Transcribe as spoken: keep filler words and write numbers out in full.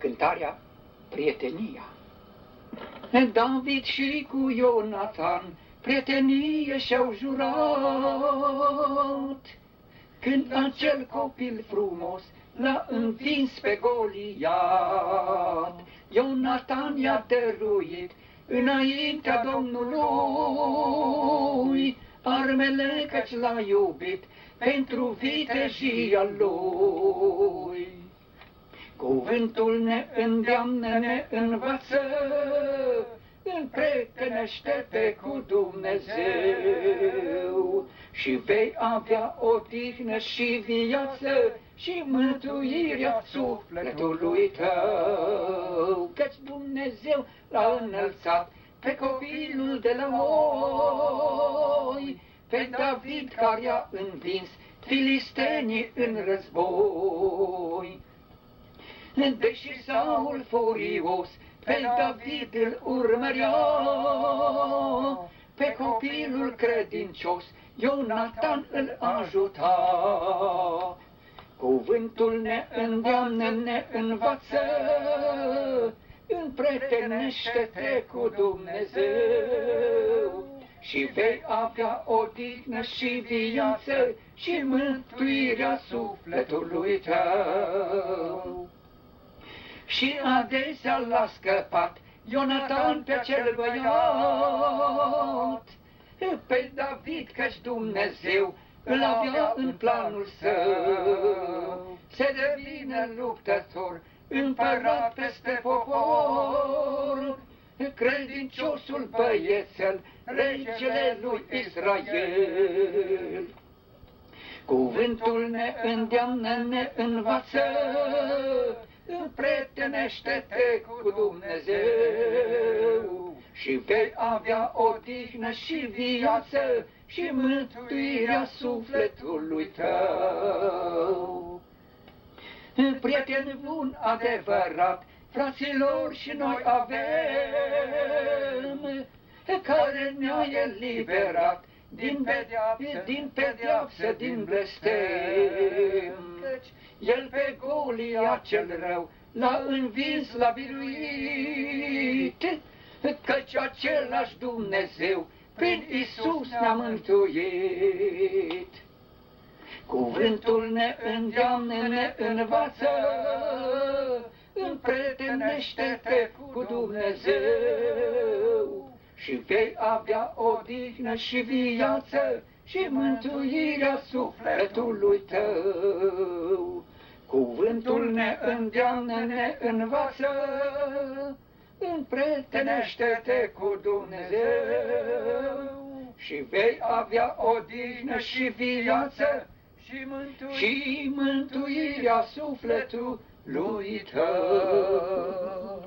cântarea Prietenia. David și cu Ionatan prietenie și-au jurat, când acel copil frumos l-a învins pe Goliat. Ionatan i-a dăruit înaintea Domnului armele, căci l-a iubit pentru vitejia lui. Cuvântul ne îndeamnă, ne învață, împrietenește-te cu Dumnezeu și vei avea odihnă și viață și mântuirea sufletului tău. Căci Dumnezeu l-a înălțat pe copilul de la oi, pe David care a învins filistenii în război. Deși Saul furios pe David îl urmărea, pe copilul credincios Ionatan îl ajuta. Cuvântul ne îndeamnă, ne învață, împrietenește-te cu Dumnezeu și vei avea odihnă și viață și mântuirea sufletului tău. Și adesea l-a scăpat Ionatan pe cel băiat, pe David, căci Dumnezeu îl avea în planul său, se devină luptător, împărat peste popor, credinciosul băiețel, regele lui Israel. Cuvântul ne îndeamnă, ne învață, împrietenește-te cu Dumnezeu și vei avea odihnă și viață și mântuirea sufletului tău. Prieten bun adevărat, fraților, și noi avem, care ne-a eliberat din pedeapsă, din pedeapsă, din blestem. El pe Golia cel rău l-a învins, l-a biruit, căci același Dumnezeu prin Iisus ne-a mântuit. Cuvântul ne îndeamnă, ne învață, împrietenește-te cu Dumnezeu și vei avea odihnă și viață și mântuirea sufletului tău. Cuvântul ne îndeamnă, ne învață, împrietenește-te cu Dumnezeu și vei avea odihnă și viață și mântuirea, și mântuirea sufletului tău.